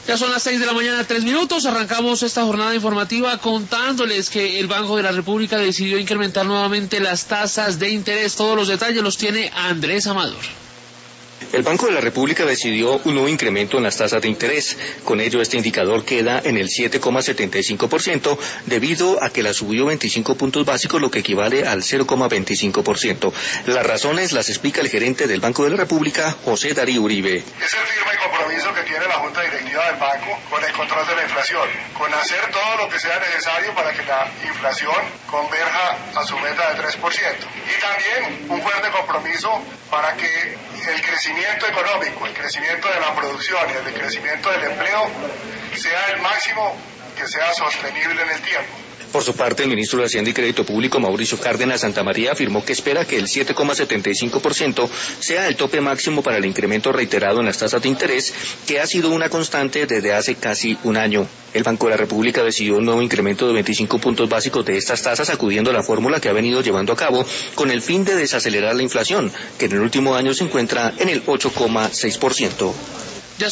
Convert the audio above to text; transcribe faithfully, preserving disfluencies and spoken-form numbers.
Ya son las seis de la mañana, tres minutos. Arrancamos esta jornada informativa contándoles que el Banco de la República decidió incrementar nuevamente las tasas de interés. Todos los detalles los tiene Andrés Amador. El Banco de la República decidió un nuevo incremento en las tasas de interés. Con ello, este indicador queda en el siete coma setenta y cinco por ciento debido a que la subió veinticinco puntos básicos, lo que equivale al cero coma veinticinco por ciento. Las razones las explica el gerente del Banco de la República, José Darío Uribe. Es el firme compromiso que tiene la Junta Directiva del Banco con el control de la inflación, con hacer todo lo que sea necesario para que la inflación converja a su meta del tres por ciento. Y también un fuerte compromiso para que el crecimiento económico, el crecimiento de la producción y el crecimiento del empleo sea el máximo que sea sostenible en el tiempo. Por su parte, el ministro de Hacienda y Crédito Público, Mauricio Cárdenas Santamaría, afirmó que espera que el siete coma setenta y cinco por ciento sea el tope máximo para el incremento reiterado en las tasas de interés, que ha sido una constante desde hace casi un año. El Banco de la República decidió un nuevo incremento de veinticinco puntos básicos de estas tasas, acudiendo a la fórmula que ha venido llevando a cabo con el fin de desacelerar la inflación, que en el último año se encuentra en el ocho coma seis por ciento.